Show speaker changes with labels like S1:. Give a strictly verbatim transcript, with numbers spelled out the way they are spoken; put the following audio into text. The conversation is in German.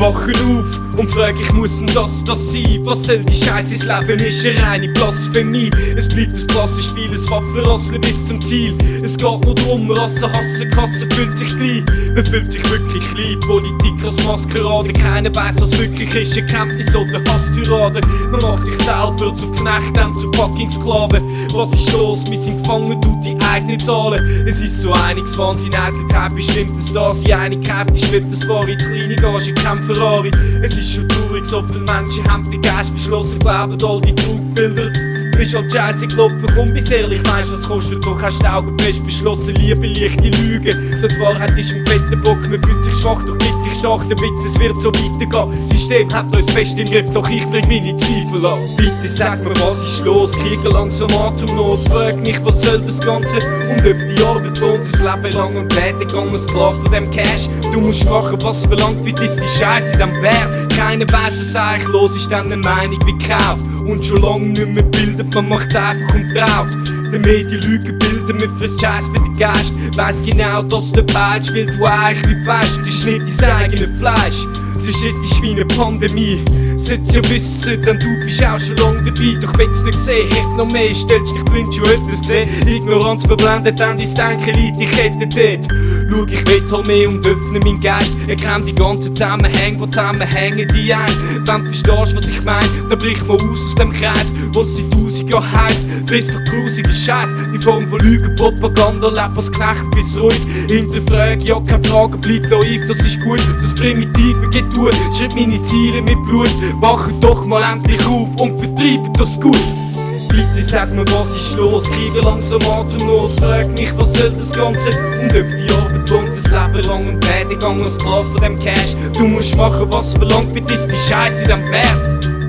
S1: wache auf und frage, ich muss denn das, das sein? Was soll die Scheiße, das Leben ist eine reine Blasphemie. Es bleibt ein Klassenspiel, ein Waffenrasseln bis zum Ziel. Es geht nur darum, Rassen hassen, Kasse fühlt sich klein. Man fühlt sich wirklich klein, Politik als Maskerade. Keiner weiss, was wirklich ist, Erkenntnis oder Hasstyrade. Man macht sich selber zum Knecht, dann zu fucking Sklaven. Was ist los? Wir sind gefangen, du die eigenen Zahlen. Es ist so einiges Wahnsinn, Eitelkeit bestimmt es da. Die Einigkeit ist nicht das wahre, die kleine Gage, kein Ferrari. Es ist schon traurig, so viele Menschen haben den Geist verschlossen, glauben all die Trugbilder. Bist halt scheisse gelaufen, komm bis ehrlich, weisst was kostet, doch hast die Augen fest beschlossen, Liebe, leichte Lüge. Die Wahrheit ist im fetten Bock, man fühlt sich schwach, doch gibt sich stark, der Witz, es wird so weitergehen. Das System hat uns fest im Griff, doch ich bring meine Zweifel an. Bitte sag mir, was ist los, kriege langsam Atemnot, frag mich, was soll das Ganze? Und ob die Arbeit lohnt, das Leben lang und Werdegang, ein Sklav von dem Cash. Du musst machen, was verlangt wird, ist die Scheiße dann wert. Keiner weiss, was eigentlich los ist, dann eine Meinung wie gekauft. Und schon lange nicht mehr bildet, man macht's einfach und traut. Die Medien lügen Bilder, man frisst Scheiß für den Geist. Weiss genau, dass du peitsch, weil du eigentlich nicht weißt. Das ist nicht dein eigenes Fleisch, das Shit ist wie eine Pandemie. Sollt's ja wissen, denn du bist auch schon lange dabei. Doch wenn's nicht gesehen, hätt noch mehr, stellst dich blind schon öfters gesehen. Ignoranz verblendet, dann dein Denken liegt, ich hätte dort. Schau, ich will halt mehr und öffne meinen Geist. Erkenn die ganzen Zusammenhänge, die zusammenhängen die ein. Wenn du verstehst, was ich mein, dann brich mal aus aus dem Kreis, was seit tausend Jahren heisst. Friss doch grusigen Scheiß, in Form von Lügen, Propaganda, lebt als Knecht bis ruhig. Hinterfrage, ja keine Frage, bleib naiv, das ist gut. Das Primitive geht durch, schreib meine Ziele mit Blut. Wache doch mal endlich auf und vertreibe das gut. Bitte sag mir, was ist los, kriege langsam Atemnot. Frag mich, was soll das Ganze? Und ob die Arbeit lohnt, das Leben lang und Werdegang als Sklav von dem Cash. Du musst machen, was verlangt wird, ist die Scheiße dann wert.